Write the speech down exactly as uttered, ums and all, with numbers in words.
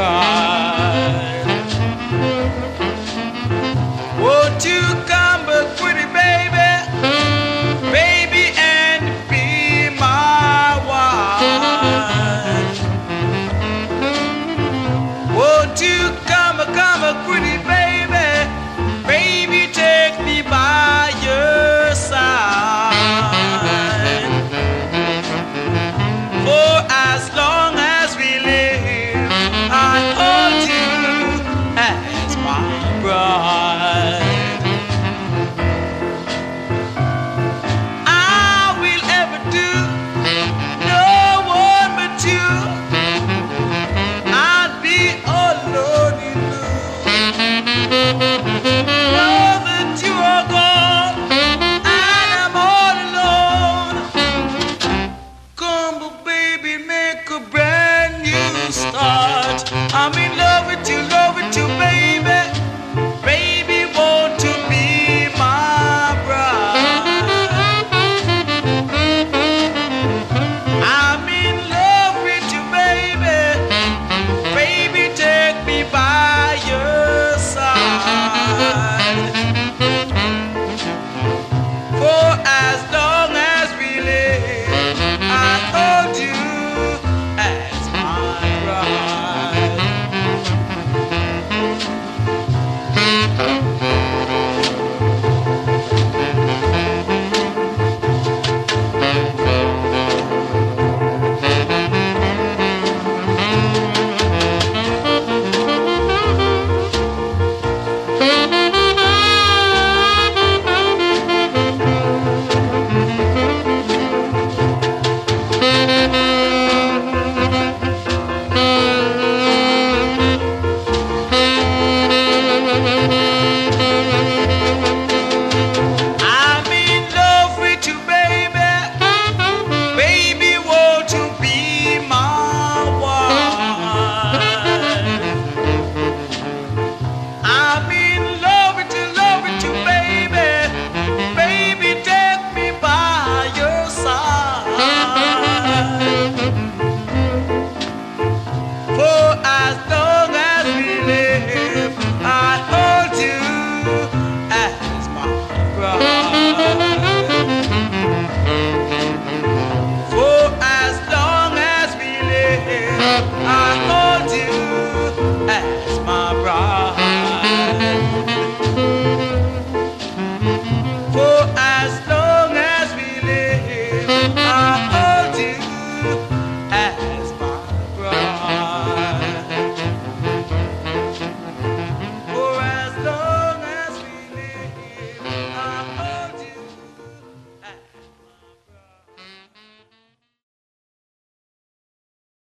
bride. Won't you come, but pretty baby, baby, and be my wife? Won't you come, come, pretty baby, baby, take me by your side? For as long as we live, I hold you as my bride. I will ever do no one but you. I'd be alone in love. Know that you are gone and I'm all alone. Come, but baby, make a brand new start. I'm in love with you, love with you, baby. Baby, won't you be my bride? I'm in love with you, baby. Baby, take me by your side. For as long as we live, I hold you as my bride. I'm in love with you, baby. Baby, won't you be my wife? I'm in love with you, love with you, baby. Baby, take me by your side. For as long